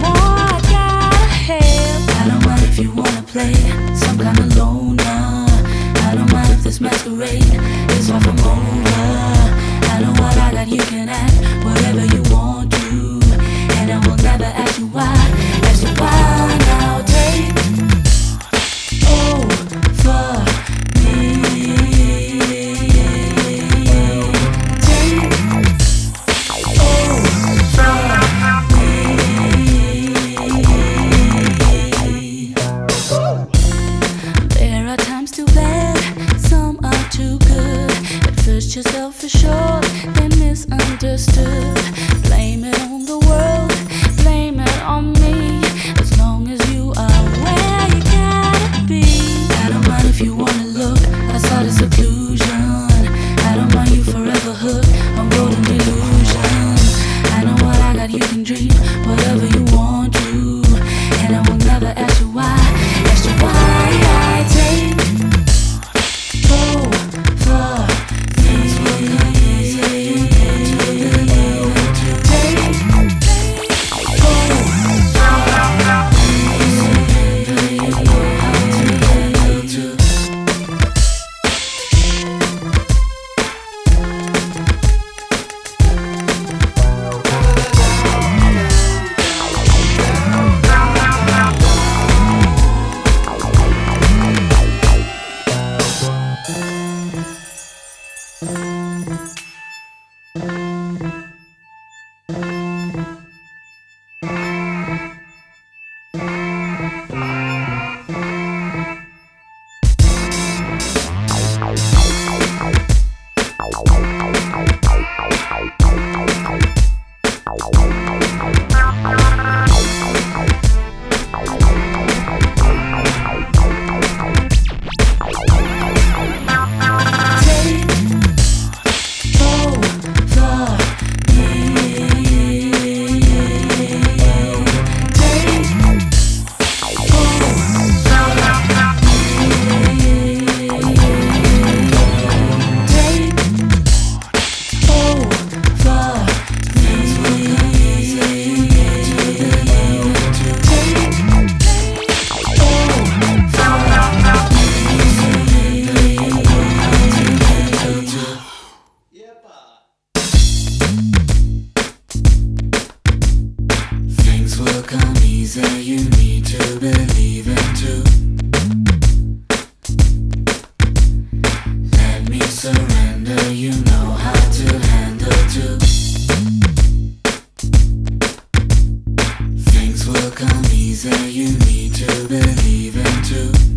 more I gotta have. I don't mind if you wanna play some kind of loner. I don't mind if this masquerade is far from over. I know what I got, you can act whatever you want to, and I will never ask you why. Ask you why now. Take over me. Take over me. There are times too bad, some are too good. At first you're self-assured, then misunderstood. Blame it on the world, blame it on me. As long as you are where you gotta be. I don't mind if you wanna look outside of seclusion. I don't mind you forever hooked on golden delusion. I know what I got, you can dream whatever you want to, and I will never ask you why. Ask you why I take over you need to believe into. Let me surrender, you know how to handle too. Things will come easy, you need to believe into.